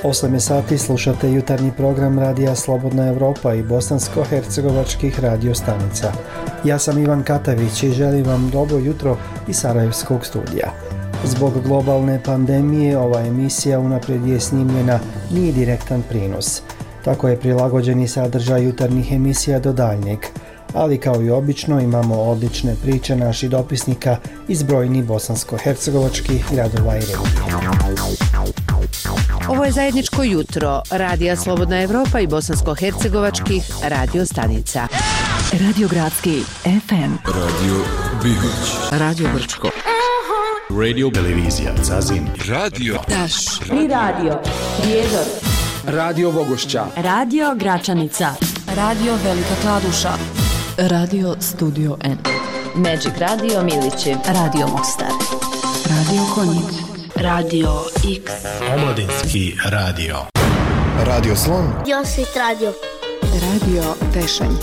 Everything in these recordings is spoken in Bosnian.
8 sati slušate jutarnji program Radija Slobodna Evropa i bosansko-hercegovačkih radio stanica. Ja sam Ivan Katavić i želim vam dobro jutro iz Sarajevskog studija. Zbog globalne pandemije ova emisija unaprijed je snimljena, nije direktan prijenos. Tako je prilagođeni sadržaj jutarnjih emisija do daljnjeg. Ali kao i obično imamo odlične priče naših dopisnika iz brojnih bosansko-hercegovačkih gradova i regija. Ovo je zajedničko jutro Radija Slobodna Evropa i bosansko-hercegovačkih radio stanica. Radio Gradski FM, Radio Bihoć, Radio Brčko, Radio Televizija Zazin, Radio Daš i Radio Prijedor, Radio Vogošća, Radio Gračanica, Radio Velika Kladuša, Radio Studio N, Magic Radio Milići, Radio Mostar, Radio Konjic, Radio X, Omladinski radio, Radio Slon, Josit Radio, Radio Tešanj,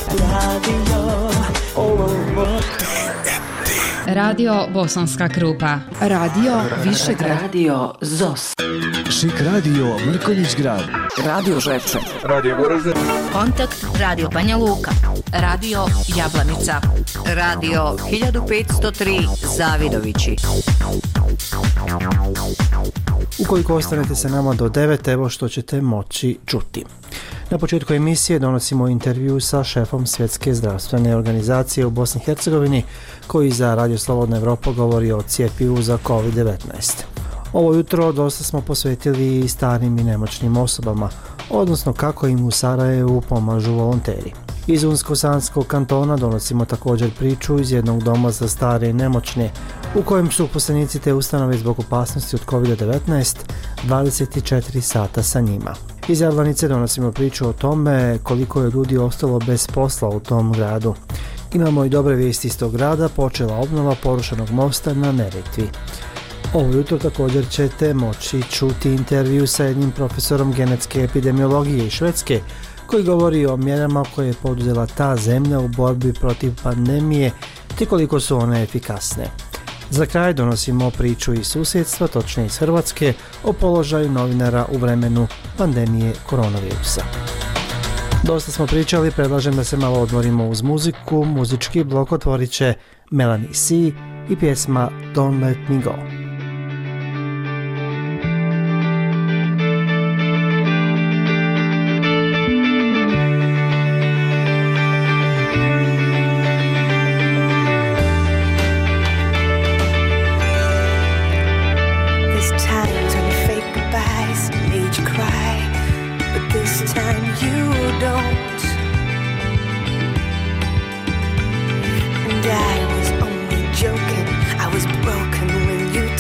Radio Bosanska Krupa, Radio Višegrad, Radio ZOS, Šik Radio Mrkonjić Grad, Radio Žepče, Radio Goražde, Kontakt Radio Banja Luka, Radio Jablanica, Radio 1503 Zavidovići. Ukoliko ostanete sa nama do 9, evo što ćete moći čuti. Na početku emisije donosimo intervju sa šefom Svjetske zdravstvene organizacije u Bosni i Hercegovini, koji za Radio Slobodna Evropa govori o cjepivu za COVID-19. Ovo jutro dosta smo posvetili i starim i nemoćnim osobama, odnosno kako im u Sarajevu pomažu volonteri. Iz Unsko-Sanskog kantona donosimo također priču iz jednog doma za stare i nemoćne, u kojem su uposlenici te ustanove zbog opasnosti od COVID-19 24 sata sa njima. Iz Jablanice donosimo priču o tome koliko je ljudi ostalo bez posla u tom gradu. Imamo i dobre vijesti iz tog grada, počela obnova porušenog mosta na Neretvi. Ovo jutro također ćete moći čuti intervju sa jednim profesorom genetske epidemiologije iz Švedske, koji govori o mjerama koje je poduzela ta zemlja u borbi protiv pandemije te koliko su one efikasne. Za kraj donosimo priču iz susjedstva, točnije iz Hrvatske, o položaju novinara u vremenu pandemije koronavirusa. Dosta smo pričali, predlažem da se malo odmorimo uz muziku. Muzički blok otvorit će Melanie C i pjesma Don't Let Me Go. I was only joking, I was broken when you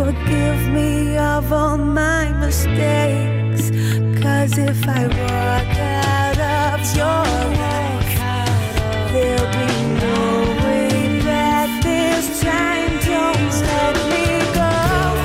forgive me of all my mistakes. 'Cause if I walk out of your life, there'll be no way back this time. Don't let me go.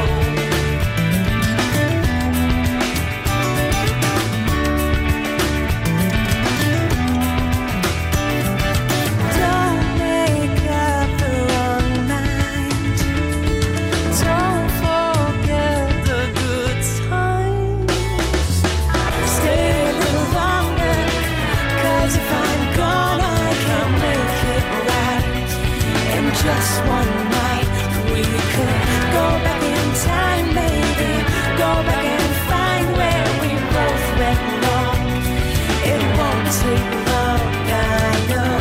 Don't make up the wrong mind. Don't forget the good times. Stay a little longer, 'cause if I'm gone I can make it right. And just one night we could go back in time, baby. Go back and find where we both went wrong. It won't take long, I know.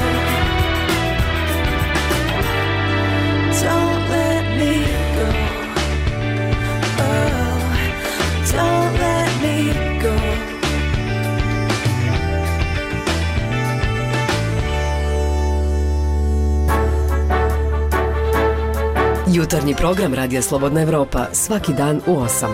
Don't let me go. Oh, don't let me go. Jutarnji program Radija Slobodna Evropa svaki dan u 8.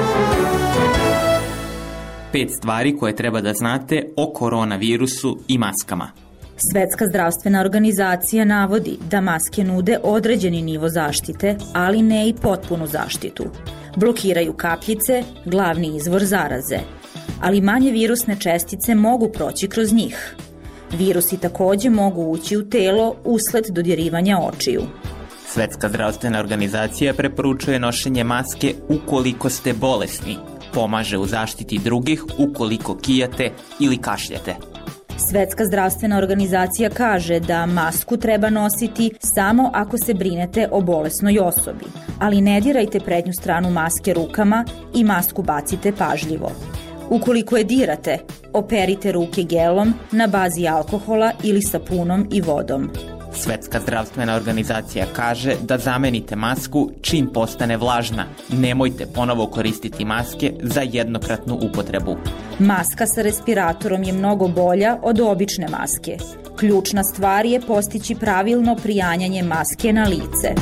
5 stvari koje treba da znate o koronavirusu i maskama. Svetska zdravstvena organizacija navodi da maske nude određeni nivo zaštite, ali ne i potpunu zaštitu. Blokiraju kapljice, glavni izvor zaraze, ali manje virusne čestice mogu proći kroz njih. Virusi takođe mogu ući u telo usled dodirivanja očiju. Svetska zdravstvena organizacija preporučuje nošenje maske ukoliko ste bolesni. Pomaže u zaštiti drugih ukoliko kijate ili kašljate. Svetska zdravstvena organizacija kaže da masku treba nositi samo ako se brinete o bolesnoj osobi, ali ne dirajte prednju stranu maske rukama i masku bacite pažljivo. Ukoliko je dirate, operite ruke gelom na bazi alkohola ili sapunom i vodom. Svetska zdravstvena organizacija kaže da zamenite masku čim postane vlažna. Nemojte ponovo koristiti maske za jednokratnu upotrebu. Maska sa respiratorom je mnogo bolja od obične maske. Ključna stvar je postići pravilno prijanjanje maske na lice.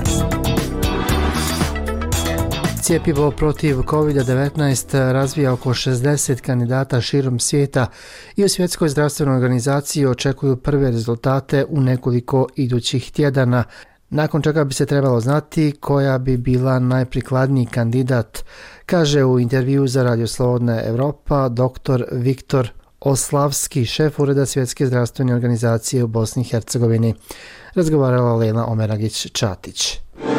Cijepivo protiv COVID-19 razvija oko 60 kandidata širom svijeta i u Svjetskoj zdravstvenoj organizaciji očekuju prve rezultate u nekoliko idućih tjedana, nakon čega bi se trebalo znati koja bi bila najprikladniji kandidat, kaže u intervju za Radio Slobodna Evropa dr. Viktor Oslavski, šef Ureda Svjetske zdravstvene organizacije u Bosni i Hercegovini. Razgovarala Lena Omeragić-Čatić.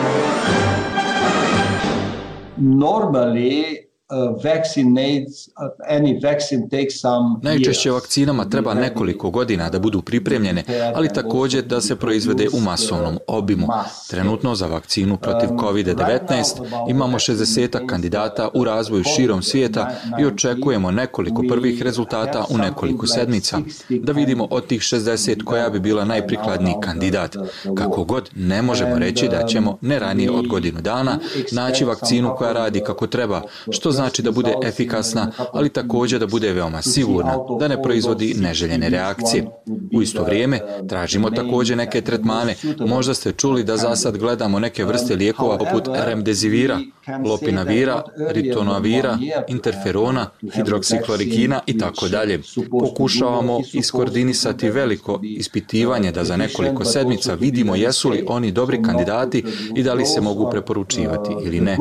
Najčešće vakcinama treba nekoliko godina da budu pripremljene, ali također da se proizvede u masovnom obimu. Trenutno za vakcinu protiv COVID-19 imamo 60 kandidata u razvoju širom svijeta i očekujemo nekoliko prvih rezultata u nekoliko sedmica, da vidimo od tih 60 koja bi bila najprikladniji kandidat. Kako god, ne možemo reći da ćemo ne ranije od godinu dana naći vakcinu koja radi kako treba, što znači da bude efikasna, ali također da bude veoma sigurna, da ne proizvodi neželjene reakcije. U isto vrijeme tražimo također neke tretmane. Možda ste čuli da za sad gledamo neke vrste lijekova poput remdesivira, lopinavira, ritonavira, interferona, hidroksiklorikina i tako dalje. Pokušavamo iskoordinisati veliko ispitivanje da za nekoliko sedmica vidimo jesu li oni dobri kandidati i da li se mogu preporučivati ili ne.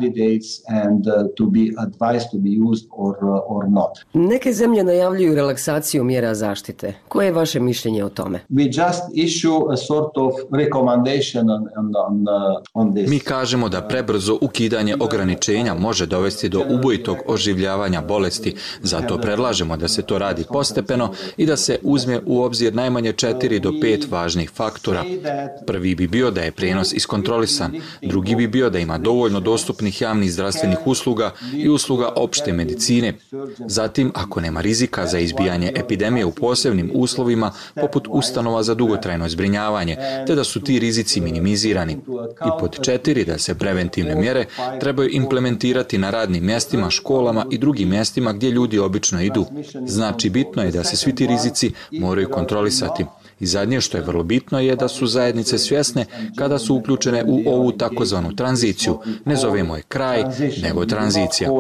Neke zemlje najavljuju relaksaciju mjera zaštite. Koje je vaše mišljenje o tome? Mi kažemo da prebrzo ukidanje ograničenja može dovesti do ubojitog oživljavanja bolesti. Zato predlažemo da se to radi postepeno i da se uzme u obzir najmanje 4 do 5 važnih faktora. Prvi bi bio da je prijenos iskontrolisan. Drugi bi bio da ima dovoljno dostupnih javnih zdravstvenih usluga i usluga opšte medicine. Zatim, ako nema rizika za izbijanje epidemije u posebnim uslovima, poput ustanova za dugotrajno zbrinjavanje, te da su ti rizici minimizirani. I pod 4, da se preventivne mjere trebaju implementirati na radnim mjestima, školama i drugim mjestima gdje ljudi obično idu. Znači, bitno je da se svi ti rizici moraju kontrolisati. I zadnje što je vrlo bitno je da su zajednice svjesne kada su uključene u ovu takozvanu tranziciju. Ne zovemo je kraj, nego tranzicija.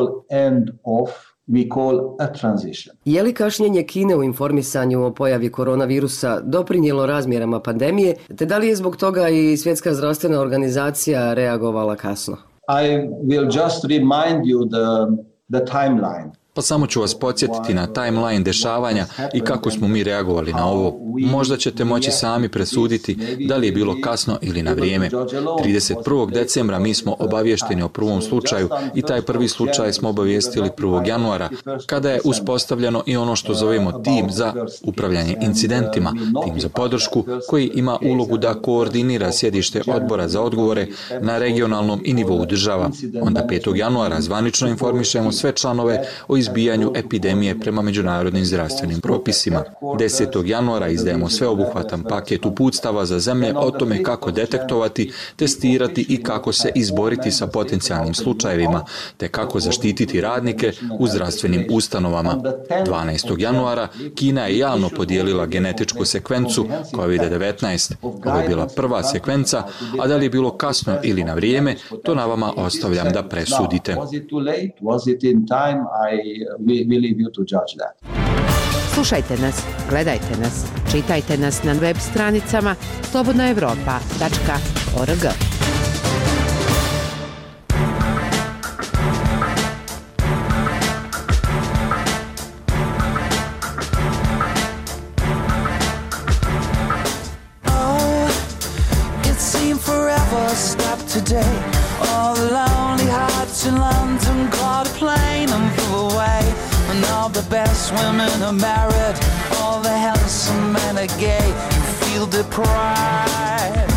Je li kašnjenje Kine u informisanju o pojavi koronavirusa doprinijelo razmjerama pandemije, te da li je zbog toga i Svjetska zdravstvena organizacija reagovala kasno? I will just remind you the timeline. Pa samo ću vas podsjetiti na timeline dešavanja i kako smo mi reagovali na ovo. Možda ćete moći sami presuditi da li je bilo kasno ili na vrijeme. 31. decembra mi smo obavješteni o prvom slučaju i taj prvi slučaj smo obavijestili 1. januara, kada je uspostavljeno i ono što zovemo tim za upravljanje incidentima, tim za podršku, koji ima ulogu da koordinira sjedište odbora za odgovore na regionalnom i nivou država. Onda 5. januara zvanično informišemo sve članove o izbijanju epidemije prema međunarodnim zdravstvenim propisima. 10. januara izdajemo sveobuhvatan paket uputstava za zemlje o tome kako detektovati, testirati i kako se izboriti sa potencijalnim slučajevima, te kako zaštititi radnike u zdravstvenim ustanovama. 12. januara Kina je javno podijelila genetičku sekvencu COVID-19. Ovo je bila prva sekvenca, a da li je bilo kasno ili na vrijeme, to na vama ostavljam da presudite. Slušajte nas, gledajte nas, čitajte nas na web stranicama slobodnaevropa.org. Today, all the lonely hearts in London caught a plane and flew away. And all the best women are married, all the handsome men are gay. You feel deprived.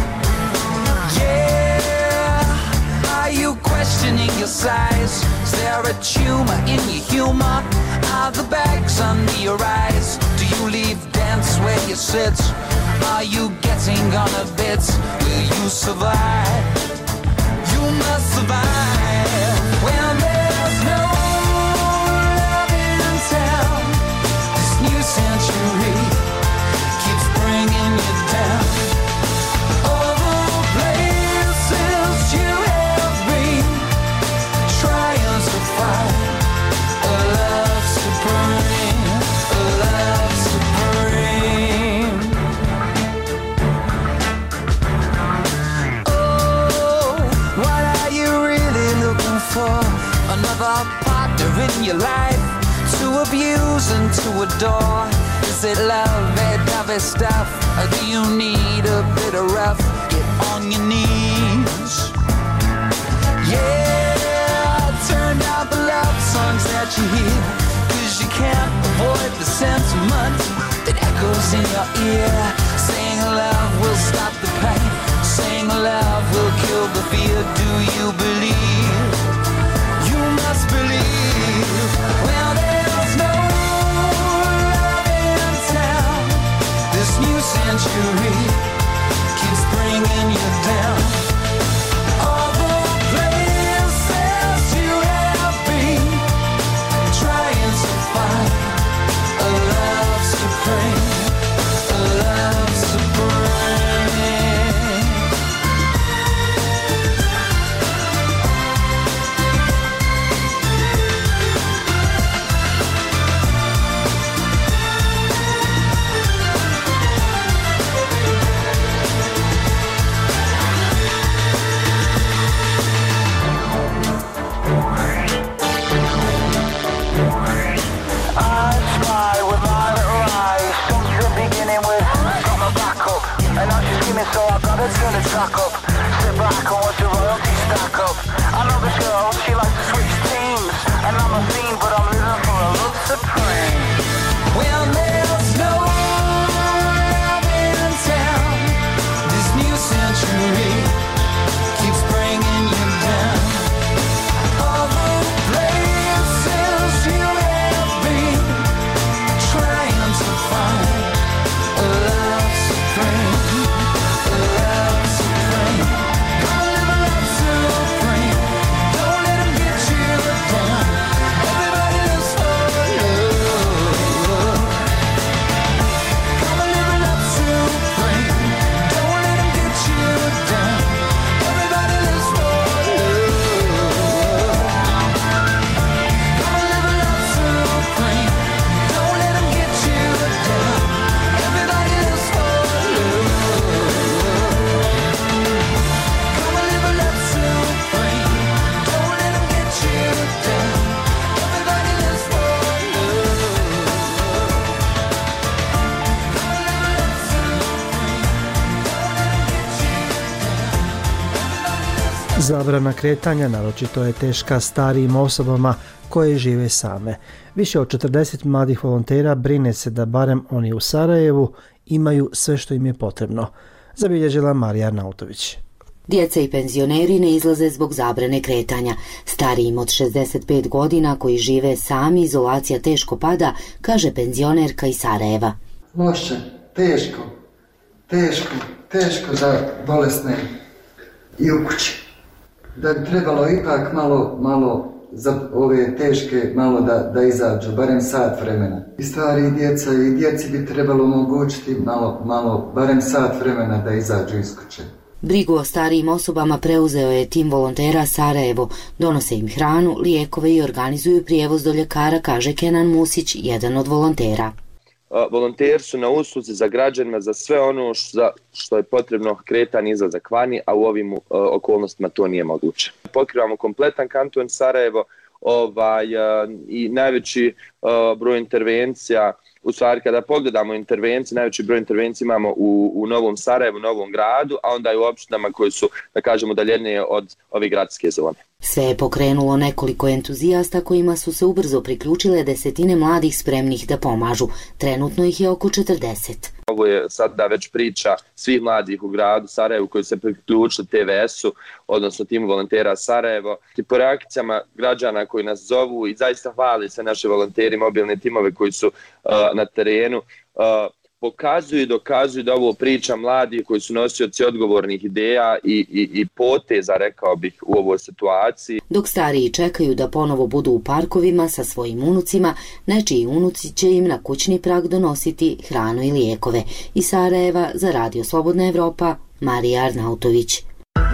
Yeah, are you questioning your size? Is there a tumor in your humor? Are the bags under your eyes? Do you leave dance where you sit? Are you getting on a bit? Will you survive? You must survive when there's no love in town. This new century keeps bringing you down. All the places you have been trying to find a love supreme, a love supreme. For another partner in your life to abuse and to adore. Is it love, heavy stuff, or do you need a bit of rough? Get on your knees. Yeah, turn down the love songs that you hear, 'cause you can't avoid the sentiment that echoes in your ear. Saying love will stop the pain, saying love will kill the fear. Do you believe? You must believe. Well, there's no love in town. This new century keeps bringing you down. All the places you have been trying to find a love supreme, a love supreme. So I gotta turn the track up, sit back and watch the royalty stack up. I know this girl, she likes to switch teams, and I'm a fiend, but I'm living for a love supreme. Well, there's no love in town. This new century keeps bringing you down. All the places you have been trying to find a love supreme. Supreme. Zabrana kretanja naročito je teška starijim osobama koje žive same. Više od 40 mladih volontera brine se da barem oni u Sarajevu imaju sve što im je potrebno, zabilježila Marija Arnautović. Djeca i penzioneri ne izlaze zbog zabrane kretanja. Starijim od 65 godina koji žive sami izolacija teško pada, kaže penzionerka iz Sarajeva. Loše, teško za bolesne i u kući. Da bi trebalo ipak malo za ove teške malo da izađu, barem sat vremena. I stari djeca i djeci bi trebalo omogućiti malo, barem sat vremena da izađu iz kuće. Brigu o starijim osobama preuzeo je tim volontera Sarajevo. Donose im hranu, lijekove i organizuju prijevoz do ljekara, kaže Kenan Musić, jedan od volontera. Volonteri su na usluzi za građanima za sve ono što je potrebno kretanje, izlazak vani, a u ovim okolnostima to nije moguće. Pokrivamo kompletan kanton Sarajevo i najveći broj intervencija, u stvari kada pogledamo intervencije, najveći broj intervencija imamo u Novom Sarajevu, Novom Gradu, a onda i u opštinama koji su, da kažemo, udaljenije od ove gradske zone. Sve je pokrenulo nekoliko entuzijasta kojima su se ubrzo priključile desetine mladih spremnih da pomažu. Trenutno ih je oko 40. Ovo je sada već priča svih mladih u gradu Sarajevu koji se priključili TVS-u, odnosno timu volontera Sarajevo. I po reakcijama građana koji nas zovu i zaista hvali se naše volonteri, mobilne timove koji su na terenu, pokazuju i dokazuju da ovo priča mladih koji su nosioci odgovornih ideja i poteza, rekao bih, u ovoj situaciji. Dok stariji čekaju da ponovo budu u parkovima sa svojim unucima, nečiji unuci će im na kućni prag donositi hranu i lijekove. Iz Sarajeva za Radio Slobodna Evropa, Marija Arnautović.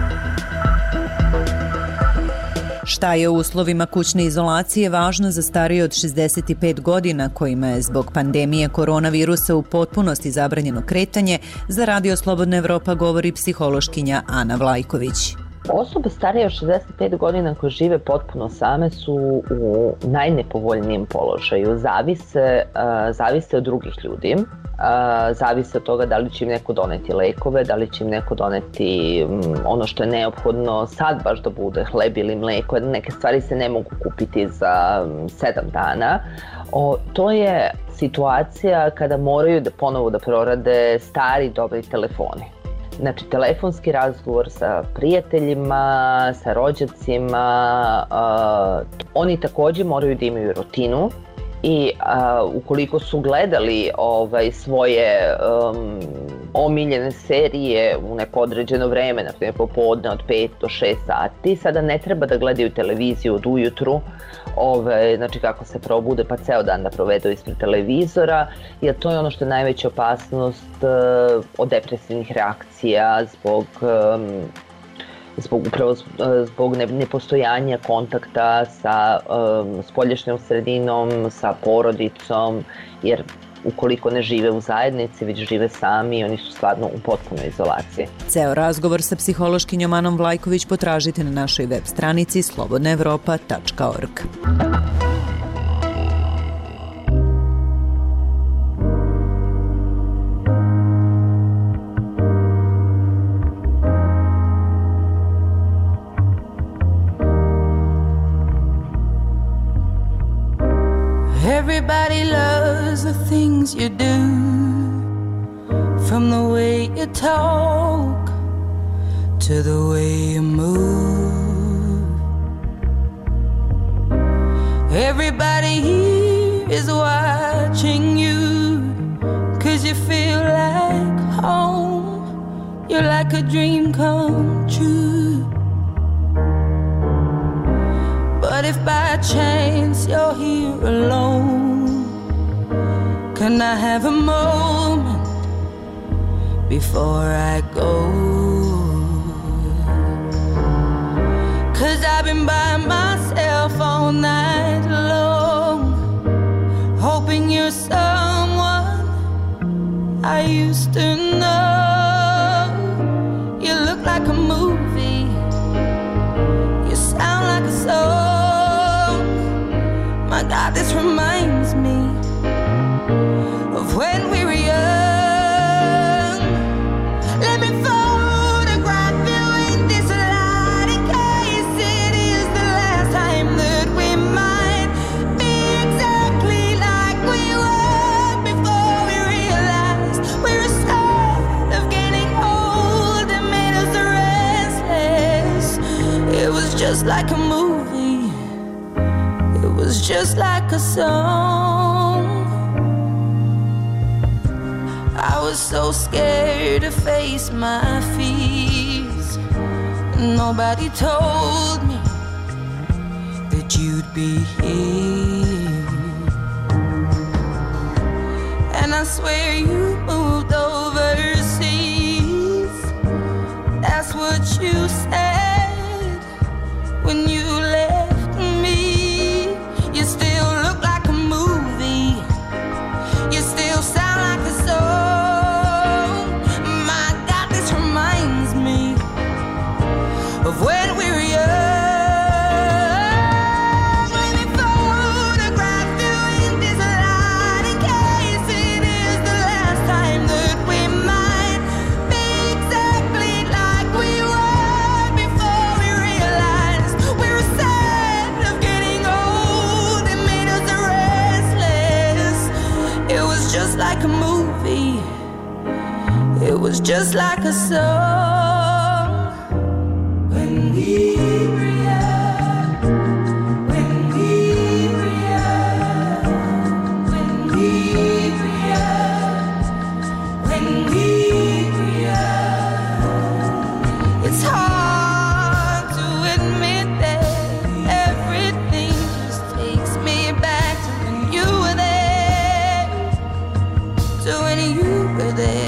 Šta je u uslovima kućne izolacije važno za starije od 65 godina kojima je zbog pandemije koronavirusa u potpunosti zabranjeno kretanje, za Radio Slobodna Evropa govori psihološkinja Ana Vlajković. Osobe starije od 65 godina koje žive potpuno same su u najnepovoljnijem položaju. Zavise od drugih ljudi. Zavise od toga da li će im neko doneti lekove, da li će im neko doneti ono što je neophodno sad baš da bude, hleb ili mleko. Neke stvari se ne mogu kupiti za 7 dana. To je situacija kada moraju da ponovo da prorade stari dobri telefoni. Znači, telefonski razgovor sa prijateljima, sa rođacima, oni također moraju da imaju rutinu i ukoliko su gledali svoje omiljene serije u neko određeno vreme, na primjer popodne od 5 do 6 sati, sada ne treba da gledaju televiziju od ujutru, znači kako se probude pa ceo dan da provedu ispred televizora, jer to je ono što je najveća opasnost od depresivnih reakcija zbog nepostojanja kontakta sa spoljašnjom sredinom, sa porodicom, jer ukoliko ne žive u zajednici, već žive sami, oni su stvarno u potpunoj izolaciji. Ceo razgovor sa psihološkinjom Anom Vlajković potražite na našoj web stranici slobodnaevropa.org. Everybody loves the things you do, from the way you talk to the way you move. Everybody here is watching you, 'cause you feel like home. You're like a dream come true. But if by chance you're here alone, can I have a moment before I go? 'Cause I've been by myself all night long, hoping you're someone I used to know. You look like a movie, you sound like a song. My God, this reminds me of when we were young. Let me photograph you in this light and just like a movie. It was just like a song. I was so scared to face my fears. Nobody told me that you'd be here. And I swear you moved overseas. That's what you said when you left me. You still look like a movie. You still sound like a song. My God, this reminds me of when we were young. Let me photograph you in this light in case it is the last time that we might be exactly like we were before we realized we were sad of getting old. It made us restless. It was just like a movie. It was just like a song. When we were young, when we were young, when we were young, when we were young. It's hard to admit that everything just takes me back to when you were there, to when you were there.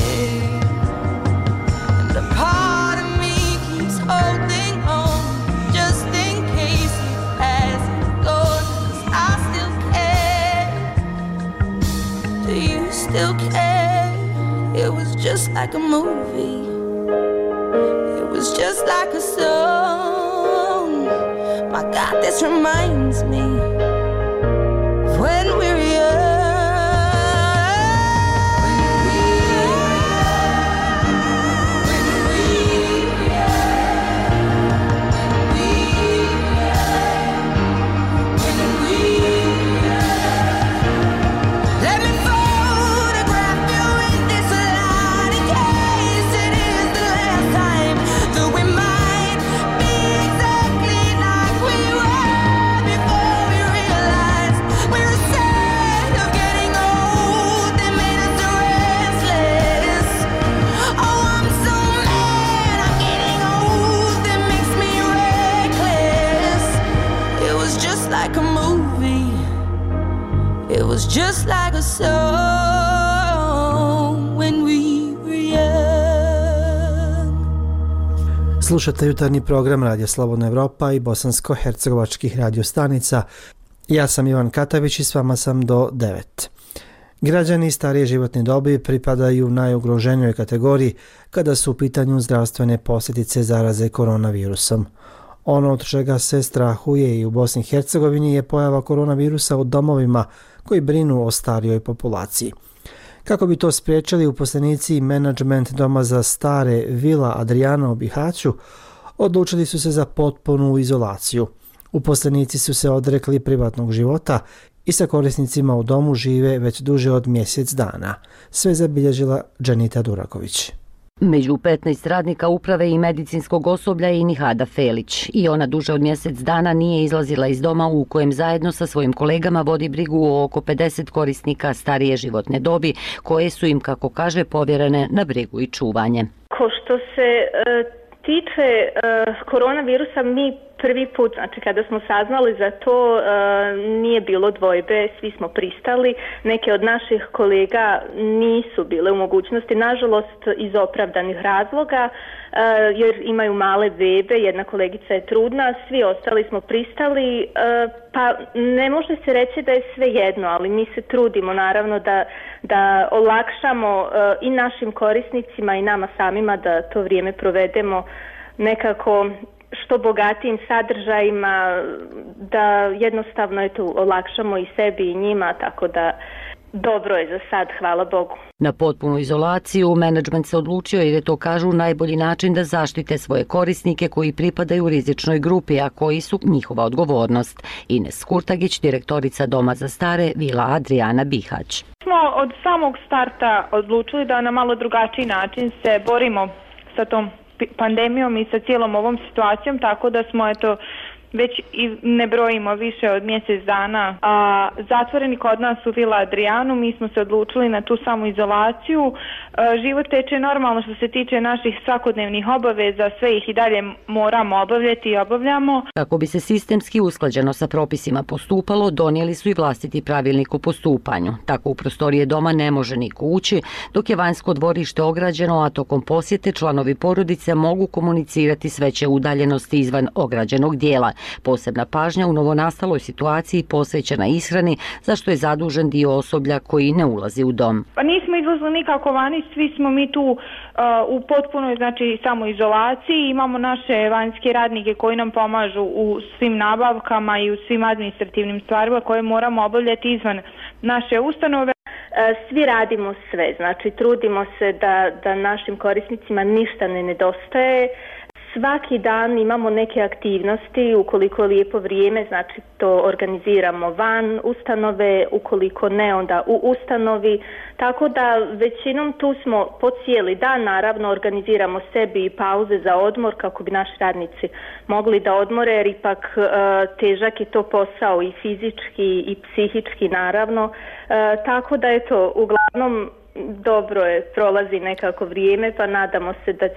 And a part of me keeps holding on just in case it hasn't gone. 'Cause I still care. Do you still care? It was just like a movie. It was just like a song. My God, this reminds me of when we were young. Let me photograph you in this light in case it is the last time that we might be exactly like we were before we realized we were sad of getting old. They made us restless. Oh, I'm so mad I'm getting old. It makes me reckless. It was just like a movie. It was just like a song when we were young. Slušate jutarnji program Radio Slobodna Evropa i bosansko-hercegovačkih radiostanica. Ja sam Ivan Katavić i s vama sam do 9. Građani starije životne dobi pripadaju najugroženijoj kategoriji kada su u pitanju zdravstvene posljedice zaraze koronavirusom. Ono od čega se strahuje i u Bosni i Hercegovini je pojava koronavirusa u domovima koji brinu o starijoj populaciji. Kako bi to spriječili, uposlenici i menadžment doma za stare Vila Adriana u Bihaću odlučili su se za potpunu izolaciju. Uposlenici su se odrekli privatnog života i sa korisnicima u domu žive već duže od mjesec dana. Sve zabilježila Dženita Duraković. Među 15 radnika uprave i medicinskog osoblja je i Nihada Felić. I ona duže od mjesec dana nije izlazila iz doma u kojem zajedno sa svojim kolegama vodi brigu o oko 50 korisnika starije životne dobi koje su im, kako kaže, povjerene na brigu i čuvanje. Ko što se tiče koronavirusa, mi prvi put, znači kada smo saznali za to, nije bilo dvojbe, svi smo pristali. Neke od naših kolega nisu bile u mogućnosti, nažalost iz opravdanih razloga, jer imaju male bebe, jedna kolegica je trudna, svi ostali smo pristali, pa ne može se reći da je sve jedno, ali mi se trudimo naravno da olakšamo i našim korisnicima i nama samima da to vrijeme provedemo nekako što bogatijim sadržajima, da jednostavno olakšamo i sebi i njima, tako da dobro je za sad, hvala Bogu. Na potpunu izolaciju menadžment se odlučio jer je to, kažu, najbolji način da zaštite svoje korisnike koji pripadaju rizičnoj grupi, a koji su njihova odgovornost. Ines Kurtagić, direktorica Doma za stare Vila Adriana Bihać. Smo od samog starta odlučili da na malo drugačiji način se borimo sa tom pandemijom i sa cijelom ovom situacijom, tako da smo već i ne brojimo više od mjesec dana. Zatvoreni kod nas u Vila Adrianu, mi smo se odlučili na tu samoizolaciju. Život teče normalno što se tiče naših svakodnevnih obaveza, sve ih i dalje moramo obavljati i obavljamo. Kako bi se sistemski usklađeno sa propisima postupalo, donijeli su i vlastiti pravilnik o postupanju. Tako u prostorije doma ne može niko ući, dok je vanjsko dvorište ograđeno, a tokom posjete članovi porodice mogu komunicirati s veće udaljenosti izvan ograđenog dijela. Posebna pažnja u novonastaloj situaciji posvećena ishrani, za što je zadužen dio osoblja koji ne ulazi u dom. Pa nismo izlazili nikako vani, svi smo mi tu u potpunoj samoizolaciji. Imamo naše vanjske radnike koji nam pomažu u svim nabavkama i u svim administrativnim stvarima koje moramo obavljati izvan naše ustanove. Svi radimo sve, znači trudimo se da našim korisnicima ništa ne nedostaje. Svaki dan imamo neke aktivnosti, ukoliko je lijepo vrijeme, znači to organiziramo van ustanove, ukoliko ne onda u ustanovi, tako da većinom tu smo po cijeli dan, naravno organiziramo sebi i pauze za odmor kako bi naši radnici mogli da odmore, jer ipak težak je to posao i fizički i psihički naravno, tako da eto, uglavnom dobro je, prolazi nekako vrijeme, pa nadamo se da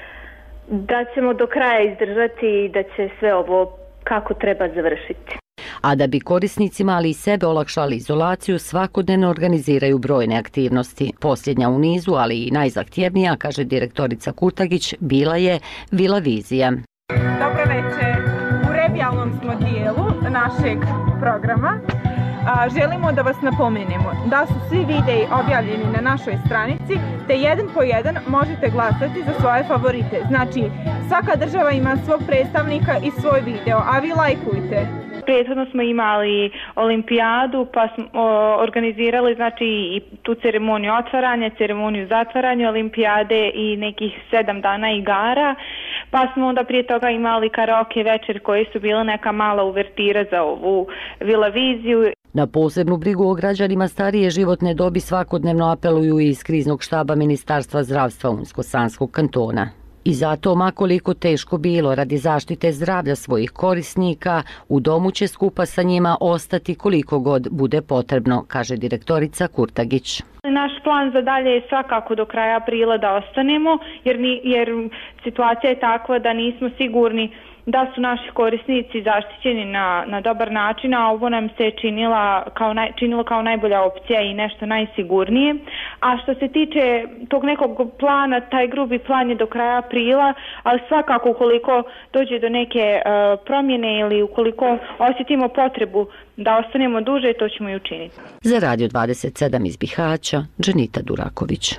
ćemo do kraja izdržati i da će sve ovo kako treba završiti. A da bi korisnicima, ali i sebe olakšali izolaciju, svakodnevno organiziraju brojne aktivnosti. Posljednja u nizu, ali i najzahtjevnija, kaže direktorica Kurtagić, bila je Vila Vizija. Dobro večer. U revijalnom smo dijelu našeg programa. Želimo da vas napomenemo da su svi videi objavljeni na našoj stranici, te jedan po jedan možete glasati za svoje favorite. Znači, svaka država ima svog predstavnika i svoj video, a vi lajkujte. Prethodno smo imali olimpijadu, pa smo organizirali znači i tu ceremoniju otvaranja, ceremoniju zatvaranja olimpijade i nekih 7 dana igara, pa smo onda prije toga imali karaoke večer koje su bile neka mala uvertira za ovu Vilaviziju. Na posebnu brigu o građanima starije životne dobi svakodnevno apeluju i iz kriznog štaba Ministarstva zdravstva Unsko-Sanskog kantona. I zato, ma koliko teško bilo radi zaštite zdravlja svojih korisnika, u domu će skupa sa njima ostati koliko god bude potrebno, kaže direktorica Kurtagić. Naš plan za dalje je svakako do kraja aprila da ostanemo, jer situacija je takva da nismo sigurni da su naši korisnici zaštićeni na dobar način, a ovo nam se činilo kao najbolja opcija i nešto najsigurnije. A što se tiče tog nekog plana, taj grubi plan je do kraja aprila, ali svakako ukoliko dođe do neke promjene ili ukoliko osjetimo potrebu da ostanemo duže, to ćemo i učiniti. Za Radio 27 iz Bihaća, Dženita Duraković.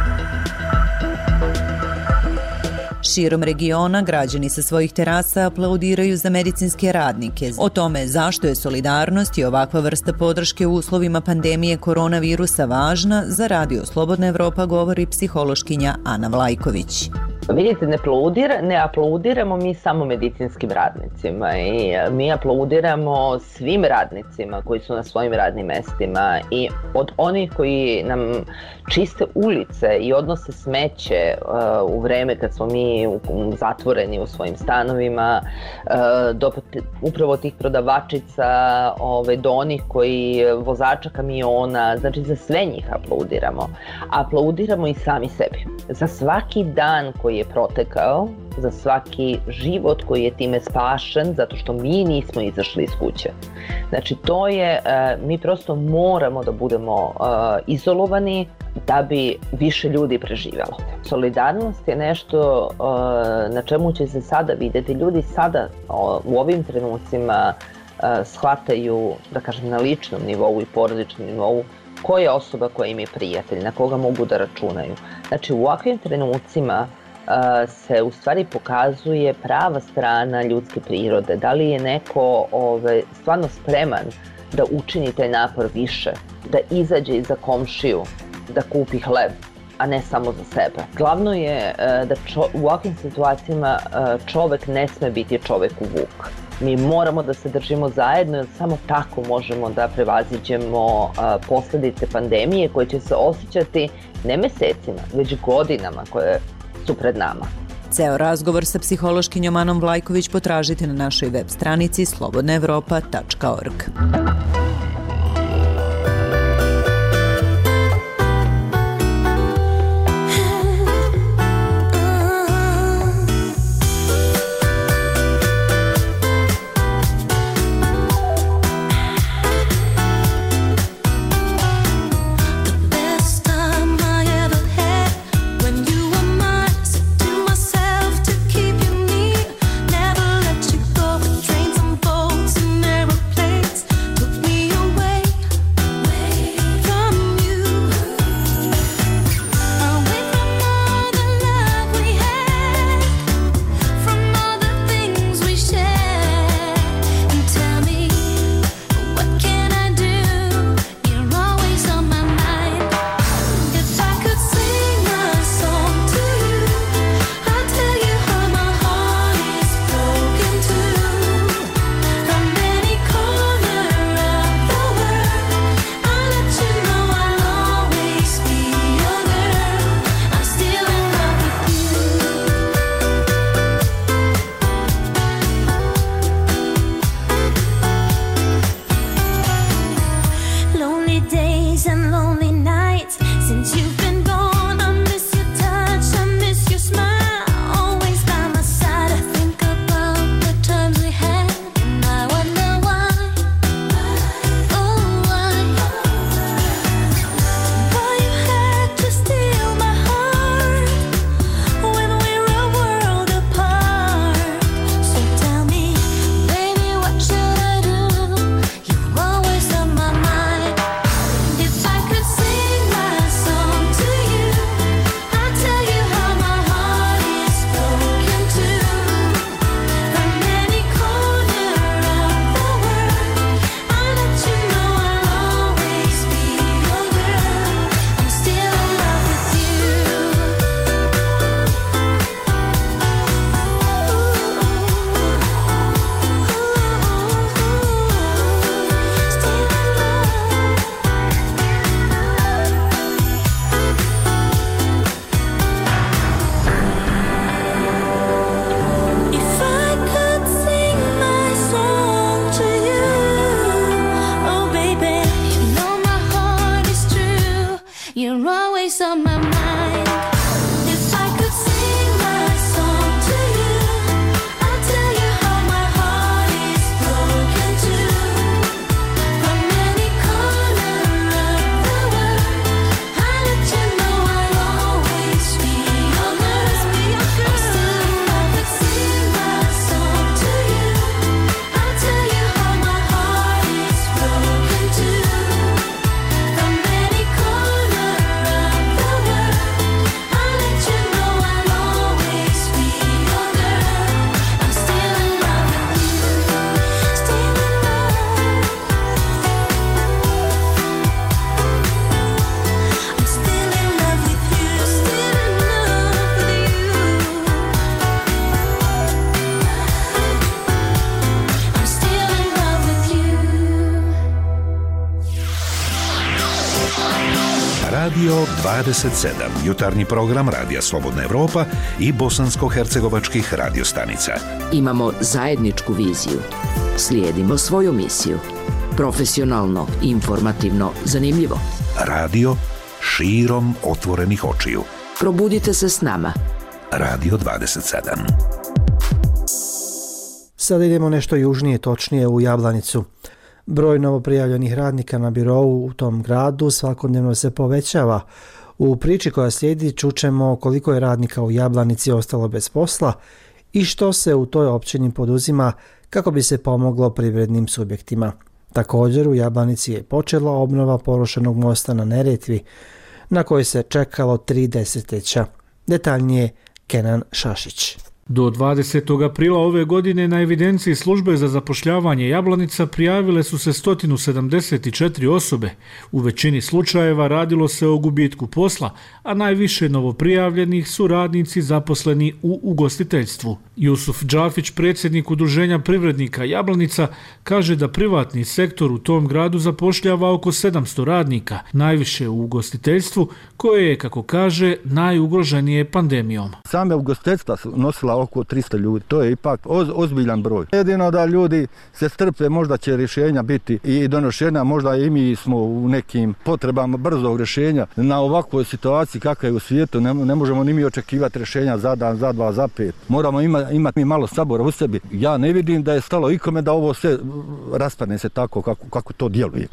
Širom regiona građani sa svojih terasa aplaudiraju za medicinske radnike. O tome zašto je solidarnost i ovakva vrsta podrške u uslovima pandemije koronavirusa važna, za Radio Slobodna Evropa govori psihološkinja Ana Vlajković. Vidite, ne aplaudiramo mi samo medicinskim radnicima i mi aplaudiramo svim radnicima koji su na svojim radnim mestima i od onih koji nam čiste ulice i odnose smeće u vreme kad smo mi zatvoreni u svojim stanovima, do upravo tih prodavačica, do onih koji vozača kamiona, znači za sve njih aplaudiramo. Aplaudiramo i sami sebi. Za svaki dan koji je protekao, za svaki život koji je time spašen zato što mi nismo izašli iz kuće. Znači to je, mi prosto moramo da budemo izolovani da bi više ljudi preživjelo. Solidarnost je nešto na čemu će se sada vidjeti. Ljudi sada u ovim trenucima shvataju, da kažem, na ličnom nivou i porodičnom nivou koja je osoba koja im je prijatelj, na koga mogu da računaju. Znači u ovakvim trenucima se u stvari pokazuje prava strana ljudske prirode. Da li je neko stvarno spreman da učini taj napor više, da izađe iza komšiju, da kupi hleb, a ne samo za sebe. Glavno je da u ovakvim situacijama čovek ne sme biti čoveku vuk. Mi moramo da se držimo zajedno, jer samo tako možemo da prevaziđemo posljedice pandemije koje će se osjećati ne mesecima, već godinama koje su pred nama. Ceo razgovor sa psihološkinjom Anom Vlajković potražite na našoj web stranici slobodnaevropa.org. Radio 27, jutarnji program Radija Slobodna Evropa i bosansko-hercegovačkih radiostanica. Imamo zajedničku viziju. Slijedimo svoju misiju. Profesionalno, informativno, zanimljivo. Radio širom otvorenih očiju. Probudite se s nama. Radio 27. Sada idemo nešto južnije, točnije u Jablanicu. Broj novoprijavljenih radnika na birou u tom gradu svakodnevno se povećava. U priči koja slijedi čućemo koliko je radnika u Jablanici ostalo bez posla i što se u toj općini poduzima kako bi se pomoglo privrednim subjektima. Također u Jablanici je počela obnova porušenog mosta na Neretvi, na koji se čekalo 3 desetljeća. Detaljnije Kenan Šašić. Do 20. aprila ove godine na evidenciji službe za zapošljavanje Jablanica prijavile su se 174 osobe. U većini slučajeva radilo se o gubitku posla, a najviše novoprijavljenih su radnici zaposleni u ugostiteljstvu. Jusuf Džafić, predsjednik Udruženja privrednika Jablanica, kaže da privatni sektor u tom gradu zapošljava oko 700 radnika, najviše u ugostiteljstvu, koje je, kako kaže, najugroženije pandemijom. Same ugostiteljstva su nosila oko 300 ljudi, to je ipak ozbiljan broj. Jedino da ljudi se strpe, možda će rješenja biti i donošenja, možda i mi smo u nekim potrebama brzog rješenja. Na ovakvoj situaciji kakva je u svijetu ne možemo ni mi očekivati rješenja za dan, za dva, za pet. Moramo imati malo sabora u sebi. Ja ne vidim da je stalo ikome da ovo sve raspadne se tako kako to djeluje,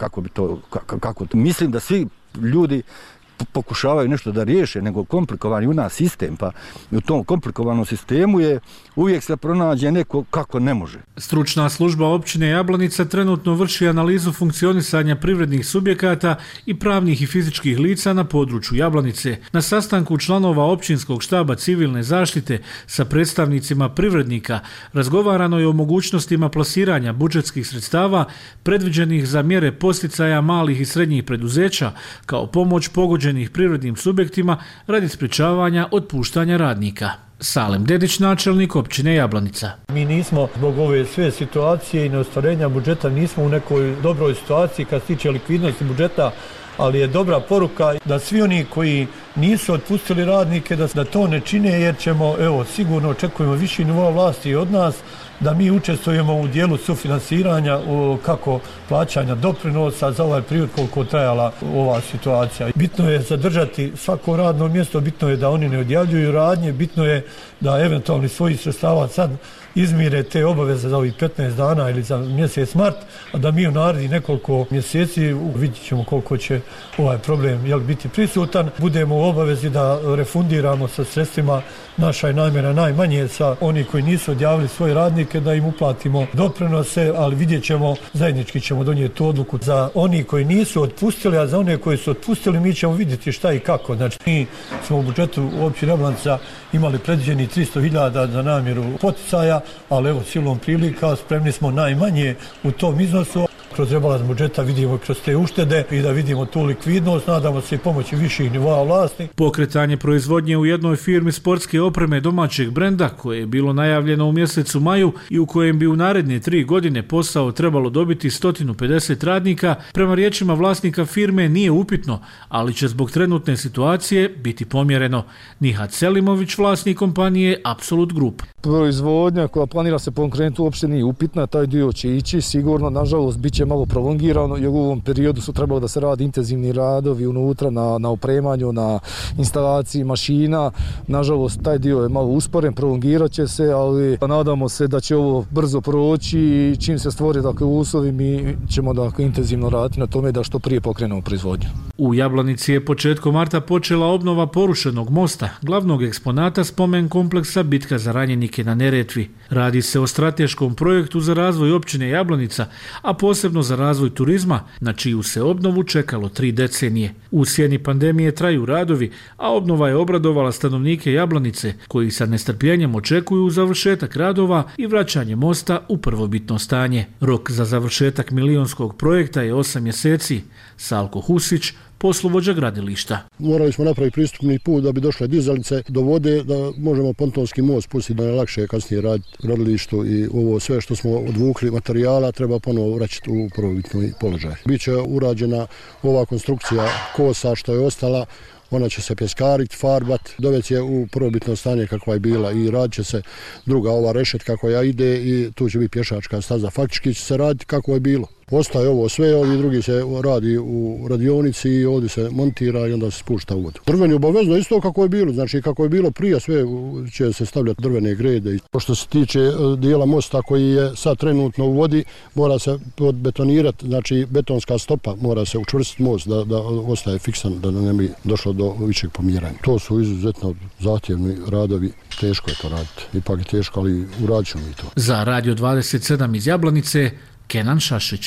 kako to. Mislim da svi ljudi pokušavaju nešto da riješe, nego komplikovan je u nas sistem, pa u tom komplikovanom sistemu je uvijek se pronađe neko kako ne može. Stručna služba općine Jablanica trenutno vrši analizu funkcionisanja privrednih subjekata i pravnih i fizičkih lica na području Jablanice. Na sastanku članova općinskog štaba civilne zaštite sa predstavnicima privrednika razgovarano je o mogućnostima plasiranja budžetskih sredstava predviđenih za mjere posticaja malih i srednjih preduzeća kao pomoć pogođenih privrednim subjektima radi sprječavanja otpuštanja radnika. Salem Dedić, načelnik općine Jablanica. Mi nismo zbog ove sve situacije i neostvarenja budžeta nismo u nekoj dobroj situaciji kad se tiče likvidnosti budžeta, ali je dobra poruka da svi oni koji nisu otpustili radnike da to ne čine, jer ćemo, sigurno očekujemo viši nivo vlasti od nas, da mi učestvujemo u dijelu sufinansiranja kako plaćanja doprinosa za ovaj period koliko trajala ova situacija. Bitno je zadržati svako radno mjesto, bitno je da oni ne odjavljuju radnje, bitno je da eventualni svojih sredstava sad izmire te obaveze za ovih 15 dana ili za mjesec mart, a da mi u narednih nekoliko mjeseci vidjet ćemo koliko će ovaj problem biti prisutan. Budemo u obavezi da refundiramo sa sredstvima, naša je namjera najmanje sa oni koji nisu odjavili svoje radnike, da im uplatimo doprinose, ali vidjet ćemo, zajednički ćemo donijeti odluku za oni koji nisu otpustili, a za one koji su otpustili mi ćemo vidjeti šta i kako. Znači, mi smo u budžetu općine Jablanica imali predviđeni 300.000 za namjeru poticaja, ali silom prilika spremni smo najmanje u tom iznosu. Kroz rebalans budžeta vidimo kroz te uštede i da vidimo tu likvidnost, nadamo se i pomoći viših nivoa vlasti. Pokretanje proizvodnje u jednoj firmi sportske opreme domaćeg brenda, koje je bilo najavljeno u mjesecu maju i u kojem bi u naredne 3 godine posao trebalo dobiti 150 radnika, prema riječima vlasnika firme nije upitno, ali će zbog trenutne situacije biti pomjereno. Nihat Selimović, vlasnik kompanije Absolut Group. Proizvodnja koja planira se pokrenuti uopšte nije upitna, taj dio će ići sigurno, nažalost bit će malo prolongirano jer u ovom periodu su trebalo da se radi intenzivni radovi unutra na opremanju, na instalaciji mašina. Nažalost taj dio je malo usporen, prolongirat će se, ali nadamo se da će ovo brzo proći i čim se stvori uslovi mi ćemo intenzivno raditi na tome da što prije pokrenemo proizvodnju. U Jablanici je početkom marta počela obnova porušenog mosta, glavnog eksponata spomen kompleksa Bitka za ranjenike na Neretvi. Radi se o strateškom projektu za razvoj općine Jablanica, a posebno za razvoj turizma, na čiju se obnovu čekalo 3 decenije. U sjeni pandemije traju radovi, a obnova je obradovala stanovnike Jablanice, koji sa nestrpljenjem očekuju završetak radova i vraćanje mosta u prvobitno stanje. Rok za završetak milionskog projekta je 8 mjeseci. Salko Husić, poslovođa gradilišta. Morali smo napraviti pristupni put da bi došle dizalice do vode, da možemo pontonski most pustiti, da je lakše kasnije raditi gradilištu i ovo sve što smo odvukli materijala treba ponovo vraćati u prvobitni položaj. Biće urađena ova konstrukcija kosa što je ostala, ona će se pjeskariti, farbat, dovesti je u prvobitno stanje kakva je bila i radit će se druga ova rešetka koja ide i tu će biti pješačka staza. Faktički će se raditi kako je bilo. Ostaje ovo sve, ovi drugi se radi u radionici i ovdje se montira i onda se spušta u vodu. Drveni obavezno isto kako je bilo, znači kako je bilo prije, sve će se stavljati drvene grede. Što se tiče dijela mosta koji je sad trenutno u vodi, mora se podbetonirati, znači betonska stopa, mora se učvrstiti most da ostaje fiksan, da ne bi došlo do višeg pomjeranja. To su izuzetno zahtjevni radovi, teško je to raditi. Ipak je teško, ali uradit ćemo i to. Za Radio 27 iz Jablanice, Kenan Šašić.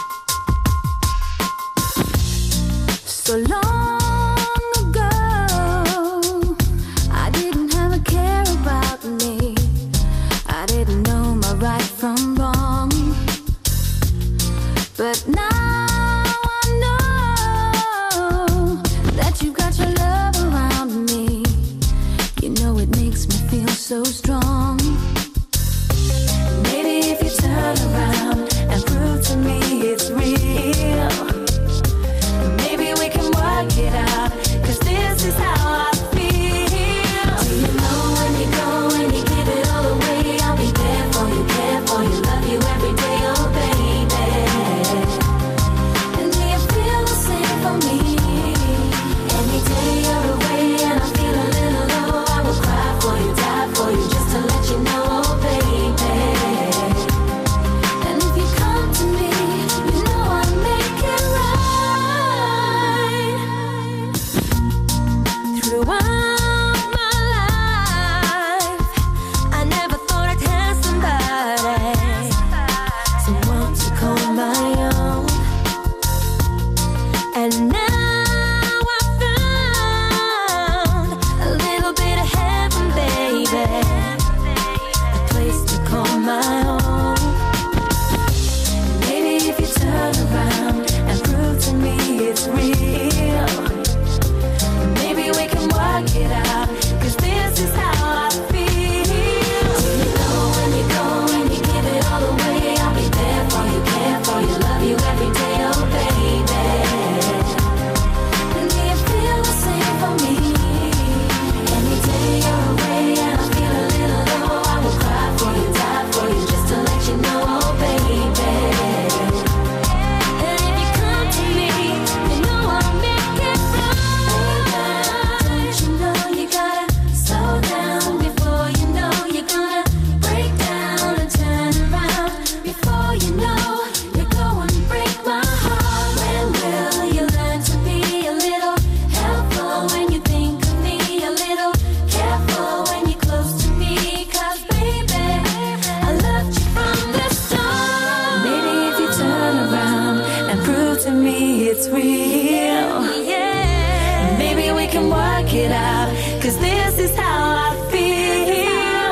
So long ago, 'cause this is how I feel.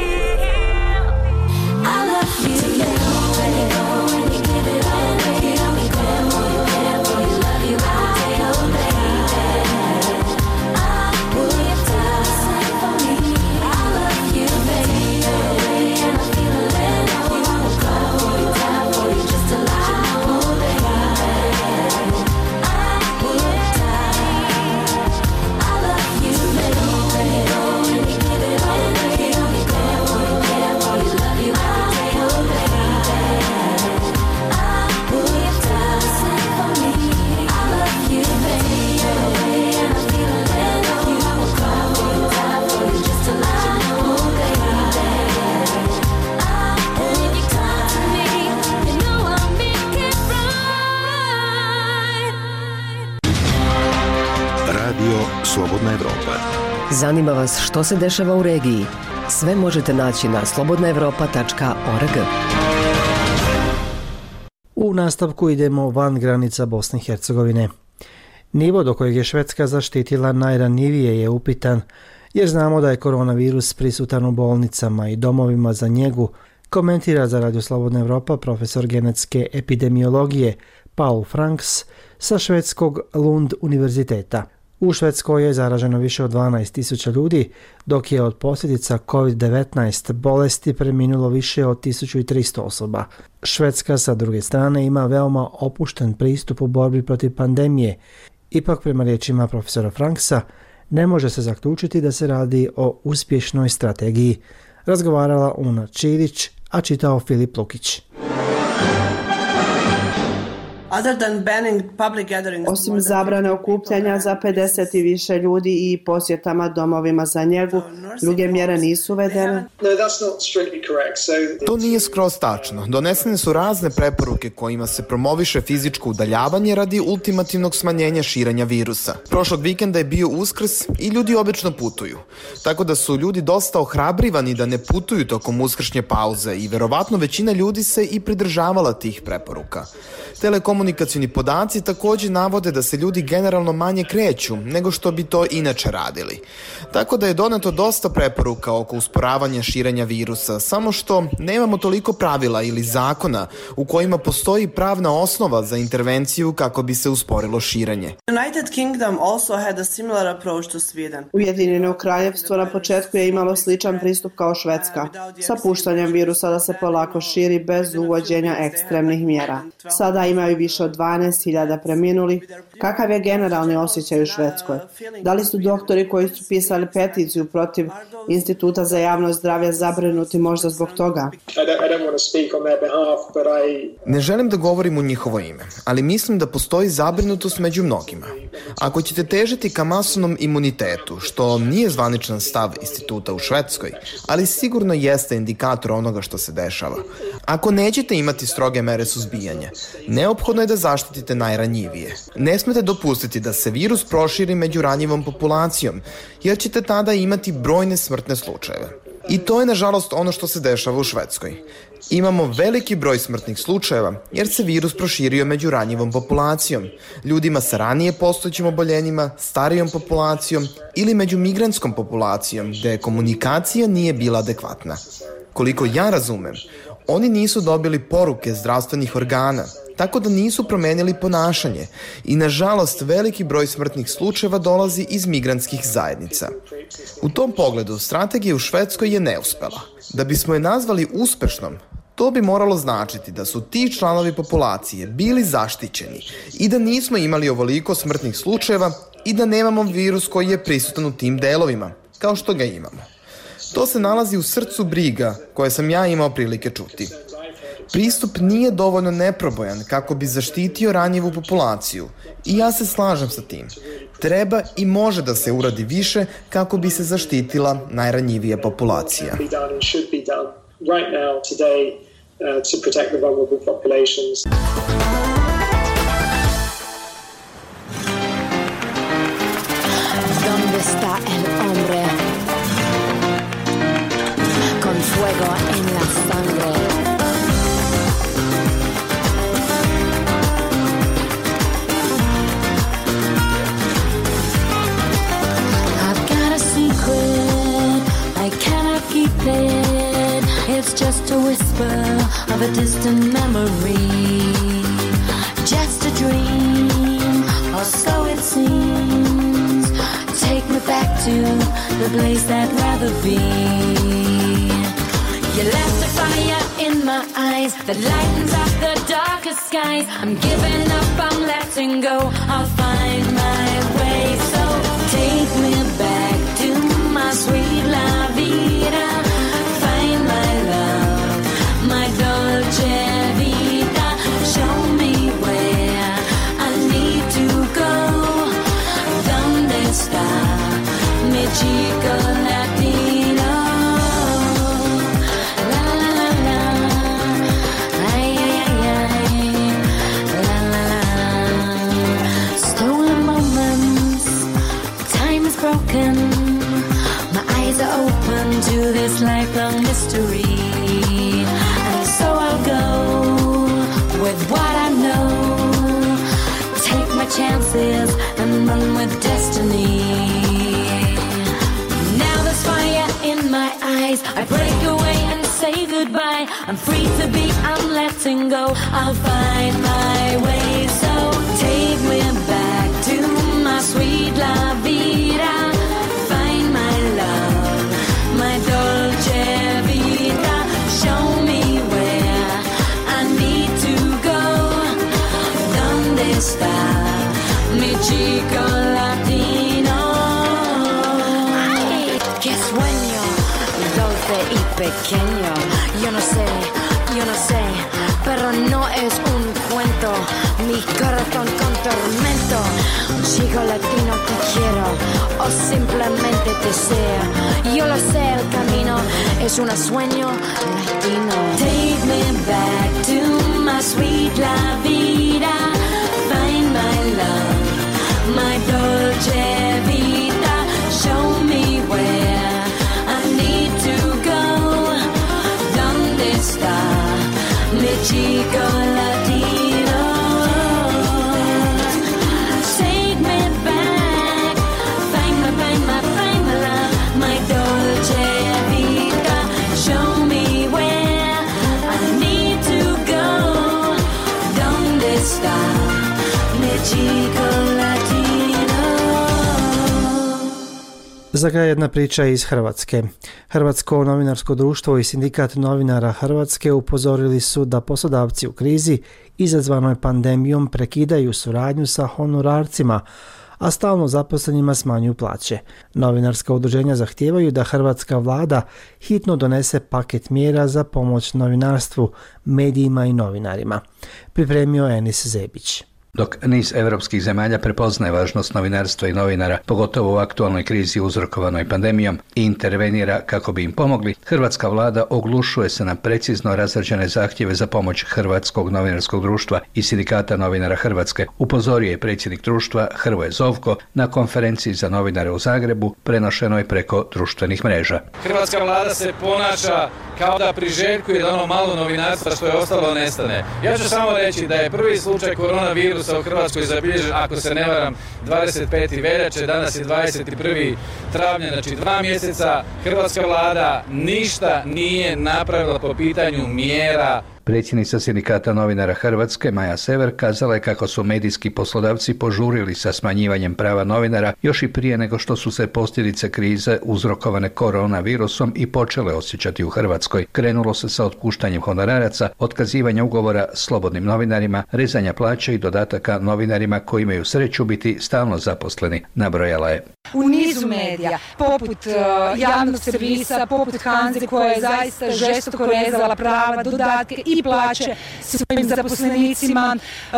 I love you. Let it go when you give it all away. You careful, you love you all day, oh baby. I would die for me. I love you, baby, and I feel a little. I will cry for you, die for you, just to let you know, oh baby. I would die. I love you, baby. Let it go when you give it all away. You careful, you love you all day, oh baby. I would die for me. I love you, baby, and I feel a little. I will cry for you, die for you, just to let you know, oh baby. When you come to me, you know I'll make it right. Radio Slobodna Evropa. Zanima vas što se dešava u regiji? Sve možete naći na slobodnaevropa.org. U nastavku idemo van granica Bosne i Hercegovine. Nivo do kojeg je Švedska zaštitila najranjivije je upitan, jer znamo da je koronavirus prisutan u bolnicama i domovima za njegu, komentira za Radio Slobodna Evropa profesor genetske epidemiologije Paul Franks sa švedskog Lund univerziteta. U Švedskoj je zaraženo više od 12.000 ljudi, dok je od posljedica COVID-19 bolesti preminulo više od 1300 osoba. Švedska sa druge strane ima veoma opušten pristup u borbi protiv pandemije. Ipak, prema riječima profesora Franksa, ne može se zaključiti da se radi o uspješnoj strategiji. Razgovarala Una Čilić, a čitao Filip Lukić. Osim zabrane okupljanja za 50 i više ljudi i posjetama domovima za njegu, druge mjere nisu uvedene. To nije skroz tačno. Donesene su razne preporuke kojima se promoviše fizičko udaljavanje radi ultimativnog smanjenja širenja virusa. Prošlog vikenda je bio Uskrs i ljudi obično putuju. Tako da su ljudi dosta ohrabrivani da ne putuju tokom uskršnje pauze i verovatno većina ljudi se i pridržavala tih preporuka. Telekomunikacioni podaci također navode da se ljudi generalno manje kreću nego što bi to inače radili. Tako da je doneto dosta preporuka oko usporavanja širenja virusa, samo što nemamo toliko pravila ili zakona u kojima postoji pravna osnova za intervenciju kako bi se usporilo širenje. Ujedinjeno kraljevstvo na početku je imalo sličan pristup kao Švedska, sa puštanjem virusa da se polako širi bez uvođenja ekstremnih mjera. Sada imaju više od 12.000 preminulih. Kakav je generalni osjećaj u Švedskoj? Da li su doktori koji su pisali peticiju protiv Instituta za javno zdravlje zabrinuti možda zbog toga? Ne želim da govorim u njihovo ime, ali mislim da postoji zabrinutost među mnogima. Ako ćete težiti ka masovnom imunitetu, što nije zvaničan stav instituta u Švedskoj, ali sigurno jeste indikator onoga što se dešava. Ako nećete imati stroge mere suzbijanja, neophodno je da zaštitite najranjivije. Ne smete dopustiti da se virus proširi među ranjivom populacijom, jer ćete tada imati brojne smrtne slučajeve. I to je nažalost ono što se dešava u Švedskoj. Imamo veliki broj smrtnih slučajeva jer se virus proširio među ranjivom populacijom, ljudima sa ranije postojećim oboljenjima, starijom populacijom ili među migrantskom populacijom gdje komunikacija nije bila adekvatna. Koliko ja razumem, oni nisu dobili poruke zdravstvenih organa, tako da nisu promenili ponašanje i nažalost veliki broj smrtnih slučajeva dolazi iz migrantskih zajednica. U tom pogledu strategija u Švedskoj je neuspela. Da bismo je nazvali uspešnom, to bi moralo značiti da su ti članovi populacije bili zaštićeni i da nismo imali ovoliko smrtnih slučajeva i da nemamo virus koji je prisutan u tim delovima, kao što ga imamo. To se nalazi u srcu briga koje sam ja imao prilike čuti. Pristup nije dovoljno neprobojan kako bi zaštitio ranjivu populaciju i ja se slažem sa tim. Treba i može da se uradi više kako bi se zaštitila najranjivija populacija. ¿Dónde está el hombre? Con fuego en la sangre. I've got a It's just a whisper of a distant memory, just a dream, or so it seems. Take me back to the place I'd rather be. You left a fire in my eyes that lightens up the darkest skies. I'm giving up, I'm letting go, I'll find my way. So take me back to my sweet La Vida. Find my love, my dolce vita. Show me where I need to go. Donde está mi chico latino? La la la la, ay ay ay ay, la la la. Stolen moments, time is broken. My eyes are open to this lifelong mystery, and so I'll go with what I know. Take my chances and run with destiny. Now there's fire in my eyes. I break away and say goodbye. I'm free to be, I'm letting go. I'll find my way. So take me back to my sweet La Vida. Find my love, my dolce vita. Show me where I need to go. Donde está mi chico latino? Ay, qué sueño dulce y pequeño. Yo no sé, pero no es un cuento. Mi corazón con tormento. Un chico latino te quiero, o simplemente deseo. Yo lo sé, el camino es un sueño latino. Take me back to my sweet La Vida. Find my love, my dolce vita. Show me where I need to go. Donde está mi chico latino? Take me back. Find my love, my dolce vita. Show me where I need to go. Donde está mi chico latino? Za kraj jedna priča iz Hrvatske. Hrvatsko novinarsko društvo i sindikat novinara Hrvatske upozorili su da poslodavci u krizi izazvanoj pandemijom prekidaju suradnju sa honorarcima, a stalno zaposlenima smanjuju plaće. Novinarska udruženja zahtijevaju da hrvatska vlada hitno donese paket mjera za pomoć novinarstvu, medijima i novinarima. Pripremio Enis Zebić. Dok niz europskih zemalja prepoznaje važnost novinarstva i novinara, pogotovo u aktualnoj krizi uzrokovanoj pandemijom, i intervenira kako bi im pomogli, hrvatska vlada oglušuje se na precizno razrađene zahtjeve za pomoć Hrvatskog novinarskog društva i sindikata novinara Hrvatske, upozorio je predsjednik društva Hrvoje Zovko na konferenciji za novinare u Zagrebu, prenošenoj preko društvenih mreža. Hrvatska vlada se ponaša kao da priželjkuje da ono malo novinarstva što je ostalo nestane. Ja ću samo reći da je prvi slučaj koronavirusa u Hrvatskoj zabilježen, ako se ne varam, 25. veljače, danas je 21. travnja, znači 2 mjeseca. Hrvatska vlada ništa nije napravila po pitanju mjera. Predsjednica sindikata novinara Hrvatske, Maja Sever, kazala je kako su medijski poslodavci požurili sa smanjivanjem prava novinara još i prije nego što su se posljedice krize uzrokovane koronavirusom i počele osjećati u Hrvatskoj. Krenulo se sa otpuštanjem honoraraca, otkazivanja ugovora slobodnim novinarima, rezanja plaća i dodataka novinarima koji imaju sreću biti stalno zaposleni, nabrojala je. U nizu medija, poput javnog servisa, poput Hanze koja je zaista žestoko rezala prava, dodatke i plaće svojim zaposlenicima,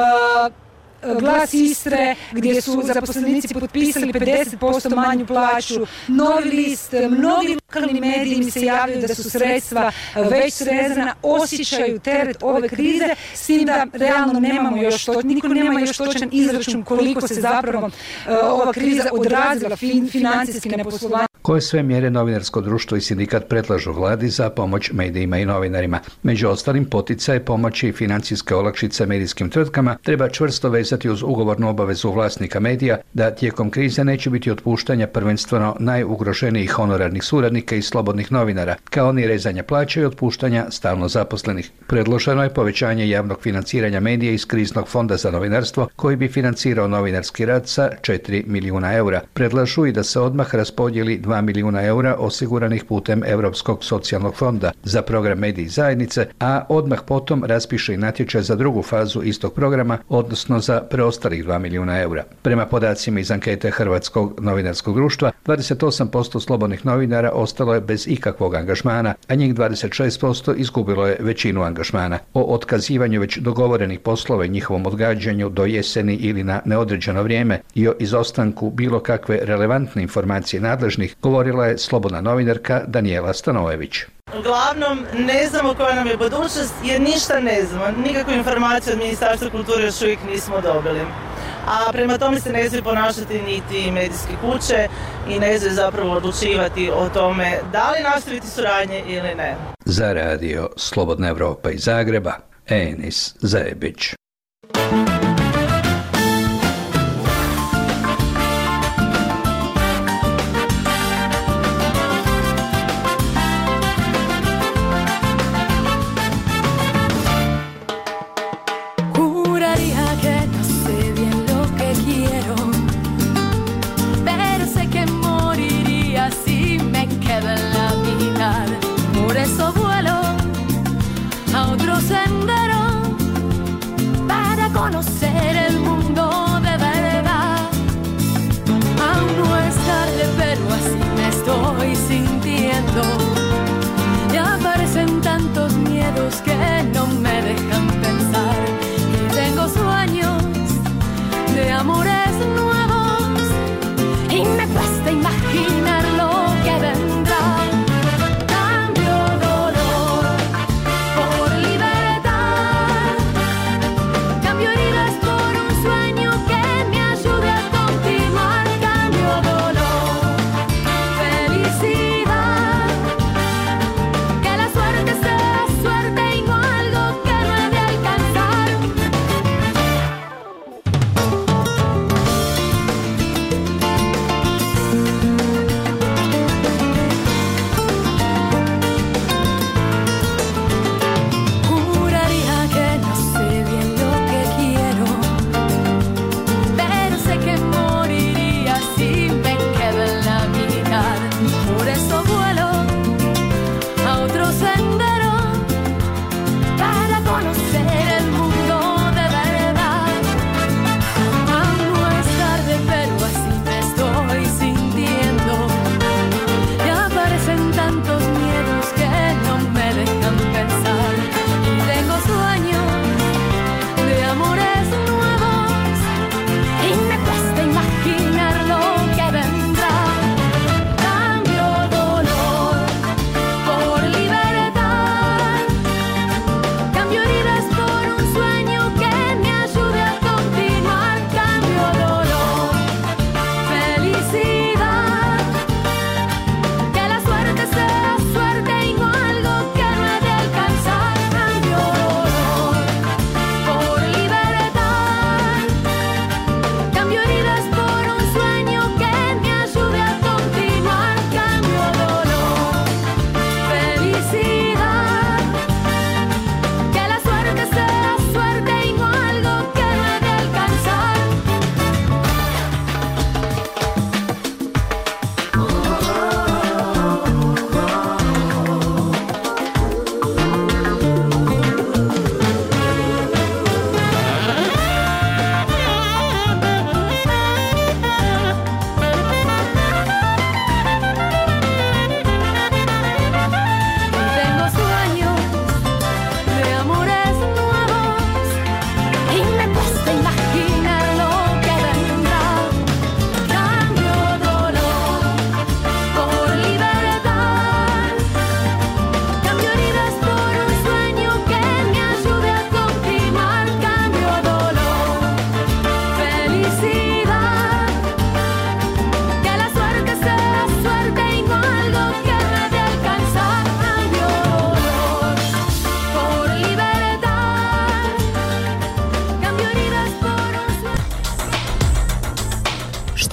Glas Istre gdje su zaposlenici potpisali 50% manju plaću, Novi list, mnogi lokalni mediji mi se javljaju da su sredstva već srezana, osjećaju teret ove krize, s tim da realno nemamo još niko nema još točan izračun koliko se zapravo ova kriza odrazila financijski na poslovanje. koje sve mjere novinarsko društvo i sindikat predlažu vladi za pomoć medijima i novinarima. Među ostalim, poticaje, pomoći i financijske olakšice medijskim tvrtkama treba čvrsto vezati uz ugovornu obavezu vlasnika medija da tijekom krize neće biti otpuštanja prvenstveno najugroženijih honorarnih suradnika i slobodnih novinara, kao ni rezanja plaća i otpuštanja stalno zaposlenih. Predloženo je povećanje javnog financiranja medija iz kriznog fonda za novinarstvo koji bi financirao novinarski rad sa 4 milijuna eura. Predlažu i da se odmah raspodijeli 2 milijuna eura osiguranih putem Europskog socijalnog fonda za program Mediji zajednice, a odmah potom raspiše i natječaj za drugu fazu istog programa, odnosno za preostalih 2 milijuna eura. Prema podacima iz ankete Hrvatskog novinarskog društva, 28% slobodnih novinara ostalo je bez ikakvog angažmana, a njih 26% izgubilo je većinu angažmana. O otkazivanju već dogovorenih poslova i njihovom odgađanju do jeseni ili na neodređeno vrijeme i o izostanku bilo kakve relevantne informacije nadležnih govorila je slobodna novinarka Danijela Stanojević. Uglavnom, ne znamo koja nam je budućnost jer ništa ne znamo. Nikakvu informaciju od Ministarstva kulture još uvijek nismo dobili. A prema tome se ne smije ponašati niti medijske kuće i ne smije zapravo odlučivati o tome da li nastaviti suradnje ili ne. Za radio Slobodna Evropa iz Zagreba, Enis Zajebić. Conocer el mundo de verdad. Aún no es tarde, pero así me estoy sintiendo. Y aparecen tantos miedos que no me dejan pensar. Y tengo sueños de amores nuevos y me cuesta imaginar lo que vendrá. Cambio dolor por libertad. Cambio heridas por un sueño que me ayude a continuar. Cambio dolor, felicidad. Que la suerte sea suerte y no algo que no he de alcanzar. Juraría que no sé bien lo que quiero, pero sé que moriría si me quedo en la mitad. Por eso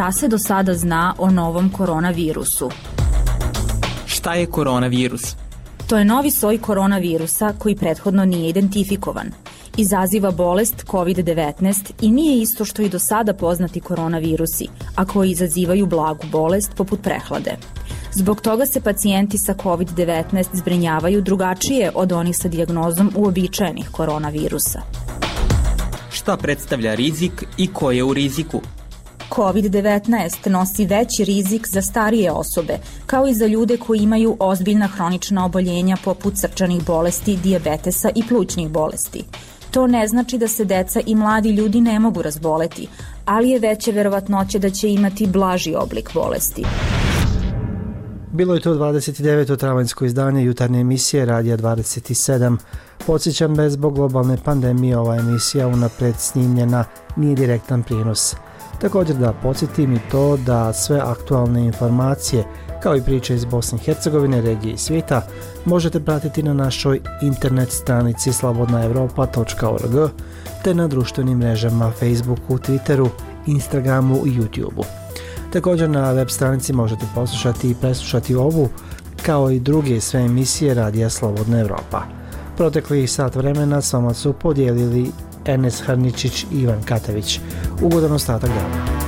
Šta se do sada zna o novom koronavirusu? Šta je koronavirus? To je novi soj koronavirusa koji prethodno nije identifikovan. Izaziva bolest COVID-19 i nije isto što i do sada poznati koronavirusi, a koji izazivaju blagu bolest poput prehlade. Zbog toga se pacijenti sa COVID-19 zbrinjavaju drugačije od onih sa dijagnozom uobičajenih koronavirusa. Šta predstavlja rizik i ko je u riziku? COVID-19 nosi veći rizik za starije osobe, kao i za ljude koji imaju ozbiljna hronična oboljenja poput srčanih bolesti, dijabetesa i plućnih bolesti. To ne znači da se deca i mladi ljudi ne mogu razboleti, ali je veća verovatnoća da će imati blaži oblik bolesti. Bilo je to 29. travanjsko izdanje jutarnje emisije Radija 27. Podsjećam da je zbog globalne pandemije ova emisija unapred snimljena, nije direktan prijenos. Također da podsjetim i to da sve aktualne informacije, kao i priče iz Bosne i Hercegovine, regije i svijeta, možete pratiti na našoj internet stranici slobodnaevropa.org te na društvenim mrežama Facebooku, Twitteru, Instagramu i YouTubeu. Također na web stranici možete poslušati i preslušati ovu, kao i druge sve emisije Radija Slobodna Evropa. Proteklih sat vremena s vama su podijelili Enes Hrničić i Ivan Katavić. Ugodan ostatak dana.